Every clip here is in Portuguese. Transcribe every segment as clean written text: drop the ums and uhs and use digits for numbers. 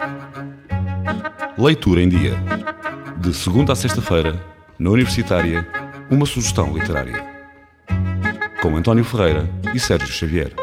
Leitura em Dia. De segunda a sexta-feira, na Universitária, uma sugestão literária. Com António Ferreira e Sérgio Xavier.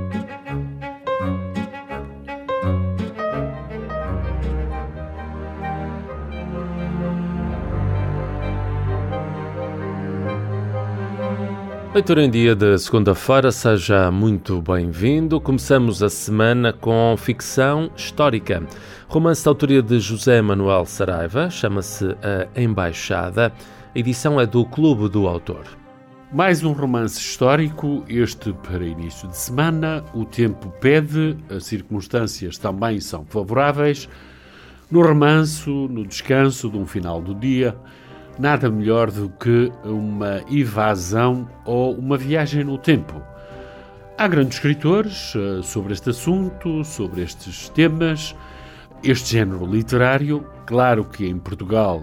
Leitura em Dia de segunda-feira, seja muito bem-vindo. Começamos a semana com ficção histórica. Romance de autoria de José Manuel Saraiva, chama-se A Embaixada. A edição é do Clube do Autor. Mais um romance histórico, este para início de semana. O tempo pede, as circunstâncias também são favoráveis. No remanso, no descanso de um final do dia, nada melhor do que uma evasão ou uma viagem no tempo. Há grandes escritores sobre este assunto, sobre estes temas, este género literário. Claro que em Portugal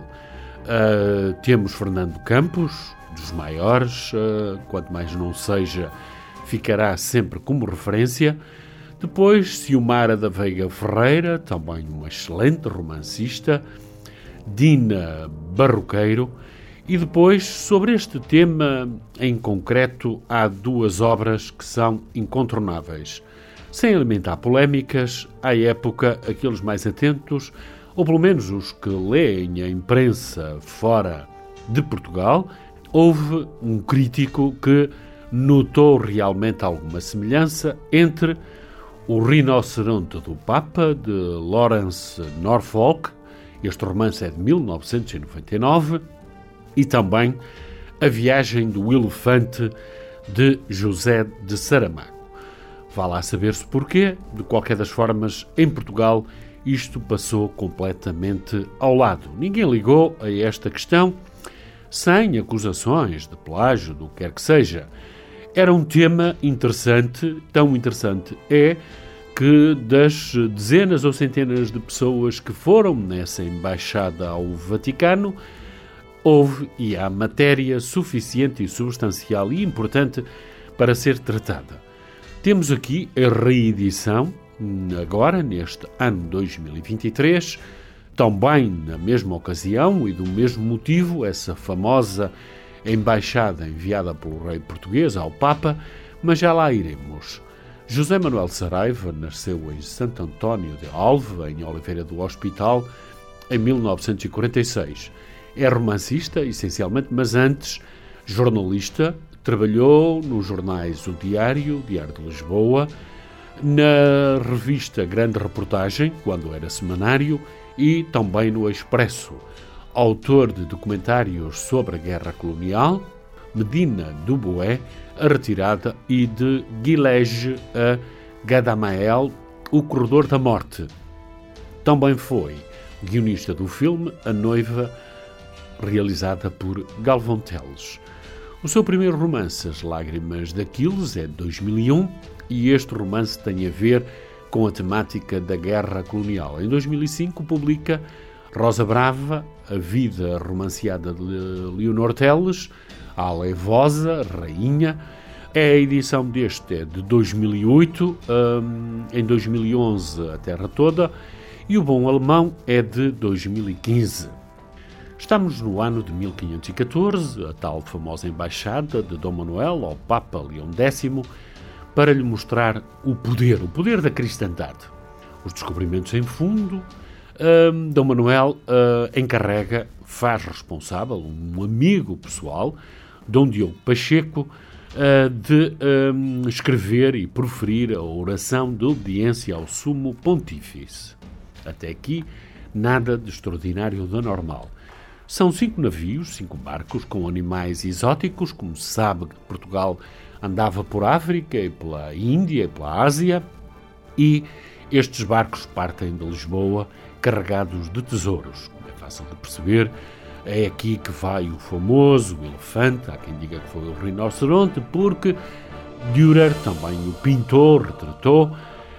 temos Fernando Campos, dos maiores, quanto mais não seja, ficará sempre como referência. Depois, Ciomara da Veiga Ferreira, também uma excelente romancista. Dina Barroqueiro. E depois, sobre este tema em concreto, há duas obras que são incontornáveis. Sem alimentar polémicas, à época, aqueles mais atentos, ou pelo menos os que leem a imprensa fora de Portugal, houve um crítico que notou realmente alguma semelhança entre O Rinoceronte do Papa, de Lawrence Norfolk. Este romance é de 1999, e também A Viagem do Elefante, de José de Saramago. Vá lá saber-se porquê. De qualquer das formas, em Portugal, isto passou completamente ao lado. Ninguém ligou a esta questão, sem acusações de plágio, do que quer que seja. Era um tema interessante, tão interessante é que das dezenas ou centenas de pessoas que foram nessa embaixada ao Vaticano, houve e há matéria suficiente e substancial e importante para ser tratada. Temos aqui a reedição, agora, neste ano 2023, também na mesma ocasião e do mesmo motivo, essa famosa embaixada enviada pelo rei português ao Papa, mas já lá iremos. José Manuel Saraiva nasceu em Santo António de Alva, em Oliveira do Hospital, em 1946. É romancista, essencialmente, mas antes jornalista. Trabalhou nos jornais O Diário de Lisboa, na revista Grande Reportagem, quando era semanário, e também no Expresso. Autor de documentários sobre a Guerra Colonial, Medina do Boé, A Retirada, e de Guilherme a Gadamael, O Corredor da Morte. Também foi guionista do filme A Noiva, realizada por Galvão Teles. O seu primeiro romance, As Lágrimas de Aquiles, é de 2001, e este romance tem a ver com a temática da Guerra Colonial. Em 2005 publica Rosa Brava, A Vida Romanceada de Leonor Teles, A Alevosa, Rainha. A edição deste é de 2008, em 2011 A Terra Toda, e O Bom Alemão é de 2015. Estamos no ano de 1514, a tal famosa embaixada de Dom Manuel ao Papa Leão X, para lhe mostrar o poder da cristandade. Os descobrimentos em fundo, Dom Manuel encarrega, faz responsável, um amigo pessoal, Dom Diogo Pacheco, de escrever e proferir a oração de obediência ao Sumo Pontífice. Até aqui, nada de extraordinário da normal. São 5 navios, 5 barcos com animais exóticos, como se sabe que Portugal andava por África e pela Índia e pela Ásia, e estes barcos partem de Lisboa carregados de tesouros. Como é fácil de perceber, é aqui que vai o famoso elefante, há quem diga que foi o rinoceronte, porque Dürer, também o pintor, retratou,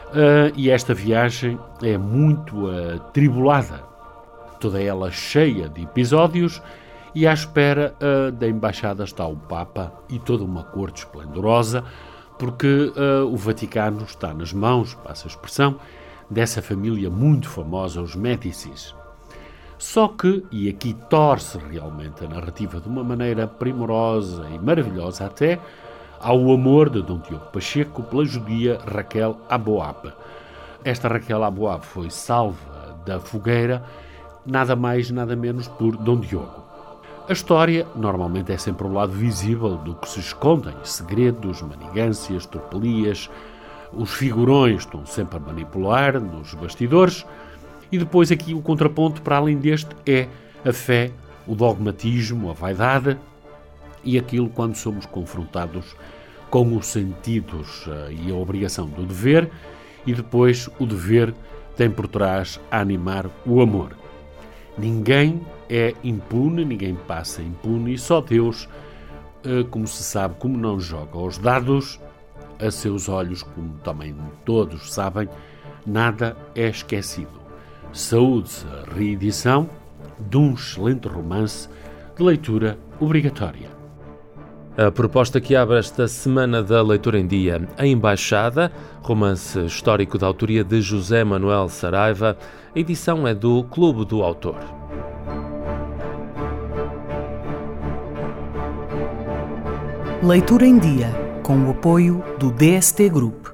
e esta viagem é muito atribulada, toda ela cheia de episódios, e à espera da embaixada está o Papa e toda uma corte esplendorosa, porque o Vaticano está nas mãos, passa a expressão, dessa família muito famosa, os Médicis. Só que, e aqui torce realmente a narrativa de uma maneira primorosa e maravilhosa até, há o amor de Dom Diogo Pacheco pela judia Raquel Aboab. Esta Raquel Aboab foi salva da fogueira, nada mais, nada menos por Dom Diogo. A história normalmente é sempre o lado visível do que se escondem segredos, manigâncias, tropelias. Os figurões estão sempre a manipular nos bastidores. E depois aqui o contraponto, para além deste, é a fé, o dogmatismo, a vaidade e aquilo quando somos confrontados com os sentidos e a obrigação do dever, e depois o dever tem por trás a animar o amor. Ninguém é impune, ninguém passa impune, e só Deus, como se sabe, como não joga aos dados, a seus olhos, como também todos sabem, nada é esquecido. Saúde-se a reedição de um excelente romance de leitura obrigatória. A proposta que abre esta semana da Leitura em Dia, A Embaixada, romance histórico da autoria de José Manuel Saraiva. A edição é do Clube do Autor. Leitura em Dia, com o apoio do DST Group.